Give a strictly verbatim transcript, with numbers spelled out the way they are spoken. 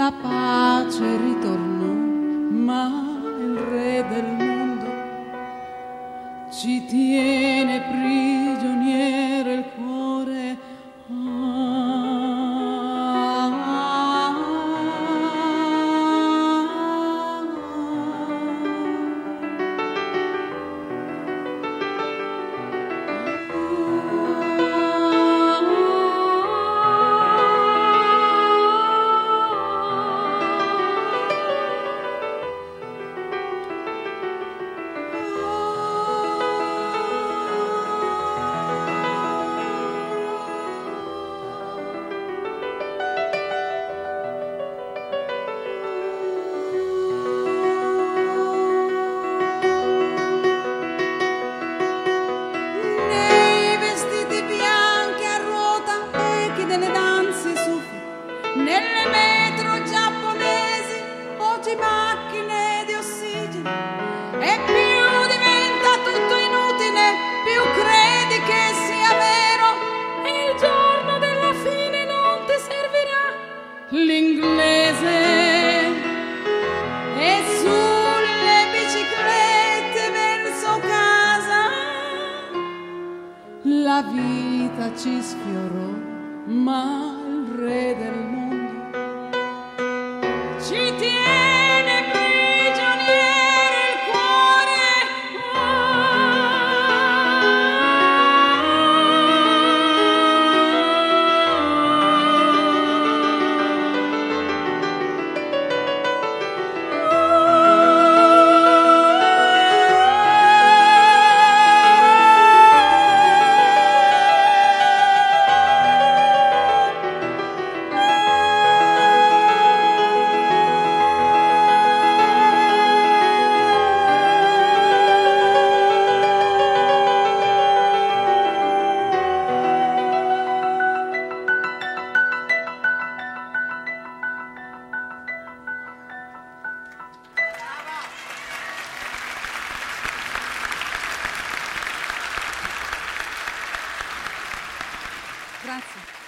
la pace ritornò, ma il re del mondo ci tiene prigioniere il cuore. Nelle metro giapponesi oggi macchine di ossigeno e più diventa tutto inutile, più credi che sia vero e il giorno della fine non ti servirà l'inglese. E sulle biciclette verso casa la vita ci sfiorò, ma il re del mondo ci tiene prigioniere il cuore. Grazie.